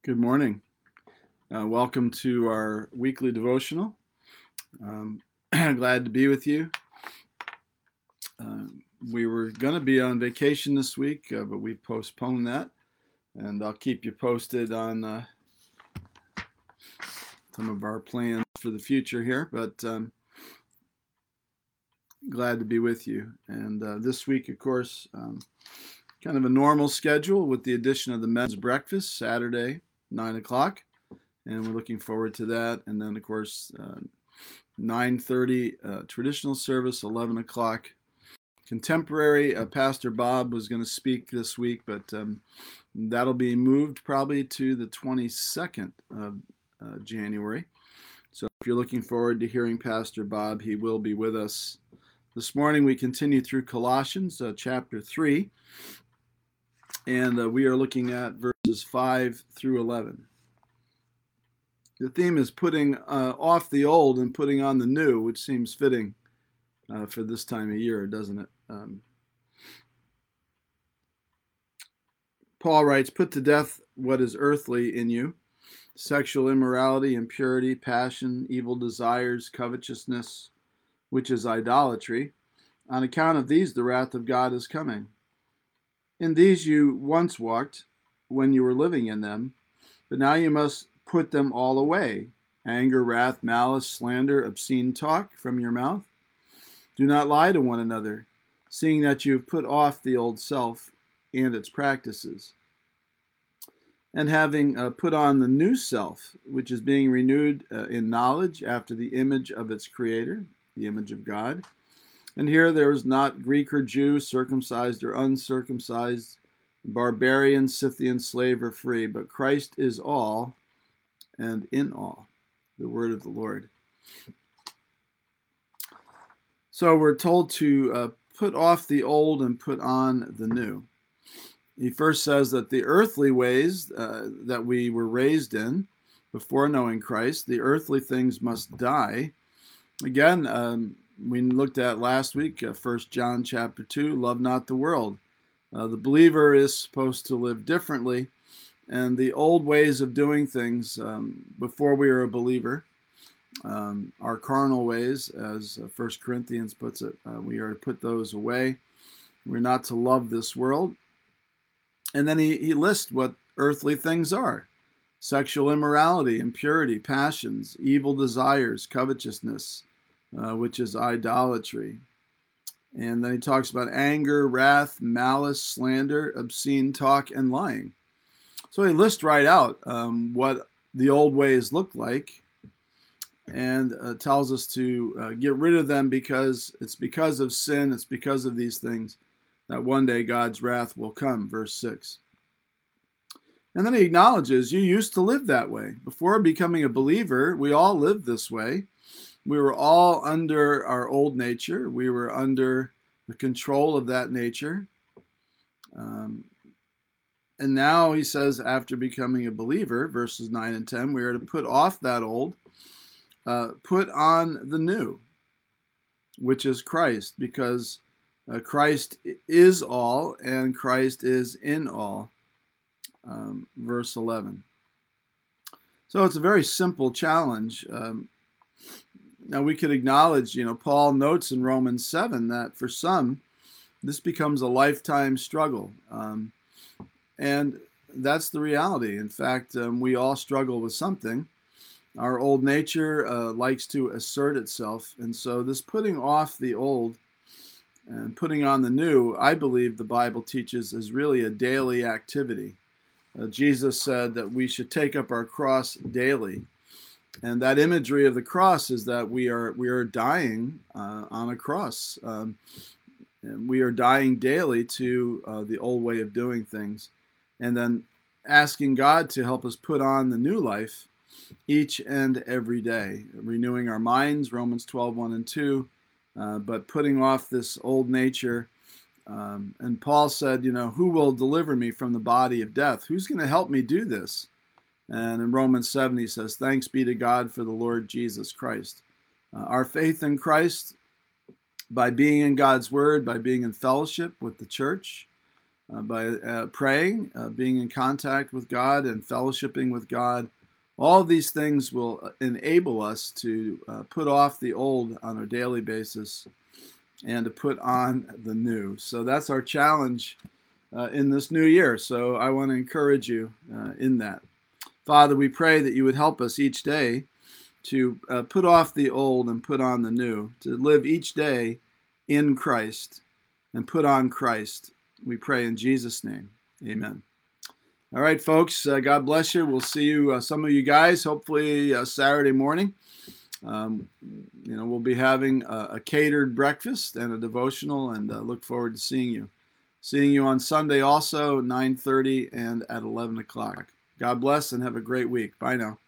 Good morning. Welcome to our weekly devotional. Glad to be with you. We were going to be on vacation this week, but we postponed that. And I'll keep you posted on some of our plans for the future here. But glad to be with you. And this week, of course, kind of a normal schedule with the addition of the men's breakfast, Saturday, 9 o'clock. And we're looking forward to that. And then, of course, 9:30 traditional service, 11 o'clock contemporary. Pastor Bob was going to speak this week, but that'll be moved probably to the 22nd of January. So if you're looking forward to hearing Pastor Bob, he will be with us. This morning we continue through Colossians chapter 3, and we are looking at verses 5 through 11. The theme is putting off the old and putting on the new, which seems fitting for this time of year, doesn't it? Paul writes, "Put to death what is earthly in you, sexual immorality, impurity, passion, evil desires, covetousness, which is idolatry. On account of these, the wrath of God is coming. In these you once walked when you were living in them, but now you must put them all away: anger, wrath, malice, slander, obscene talk from your mouth. Do not lie to one another, seeing that you have put off the old self and its practices, and having put on the new self, which is being renewed in knowledge after the image of its creator, the image of God. And here there is not Greek or Jew, circumcised or uncircumcised, barbarian, Scythian, slave or free, but Christ is all and in all." The word of the Lord. So we're told to put off the old and put on the new. He first says that the earthly ways that we were raised in before knowing Christ, the earthly things must die. Again, we looked at last week, 1 John chapter 2, love not the world. The believer is supposed to live differently, and the old ways of doing things before we were a believer, our carnal ways, as 1 Corinthians puts it, we are to put those away. We're not to love this world. And then he lists what earthly things are: sexual immorality, impurity, passions, evil desires, covetousness, which is idolatry. And then he talks about anger, wrath, malice, slander, obscene talk, and lying. So he lists right out what the old ways look like, and tells us to get rid of them because it's because of sin, it's because of these things that one day God's wrath will come, verse 6. And then he acknowledges you used to live that way. Before becoming a believer, we all lived this way. We were all under our old nature. We were under the control of that nature. And now he says, after becoming a believer, verses 9 and 10, we are to put off that old, put on the new, which is Christ, because Christ is all and Christ is in all, verse 11. So it's a very simple challenge. Now we could acknowledge, Paul notes in Romans 7 that for some, this becomes a lifetime struggle. And that's the reality. In fact, we all struggle with something. Our old nature likes to assert itself. And so this putting off the old and putting on the new, I believe the Bible teaches, is really a daily activity. Jesus said that we should take up our cross daily. And that imagery of the cross is that we are dying on a cross. And we are dying daily to the old way of doing things, and then asking God to help us put on the new life each and every day, renewing our minds, Romans 12, 1 and 2, but putting off this old nature. And Paul said, who will deliver me from the body of death? Who's going to help me do this? And in Romans 7, he says, thanks be to God for the Lord Jesus Christ. Our faith in Christ, by being in God's word, by being in fellowship with the church, by praying, being in contact with God, and fellowshipping with God. All of these things will enable us to put off the old on a daily basis and to put on the new. So that's our challenge in this new year. So I want to encourage you in that. Father, we pray that you would help us each day to put off the old and put on the new, to live each day in Christ and put on Christ. We pray in Jesus' name. Amen. All right, folks, God bless you. We'll see you, some of you guys, hopefully Saturday morning. We'll be having a catered breakfast and a devotional, and look forward to seeing you. Seeing you on Sunday also, 9:30 and at 11 o'clock. God bless and have a great week. Bye now.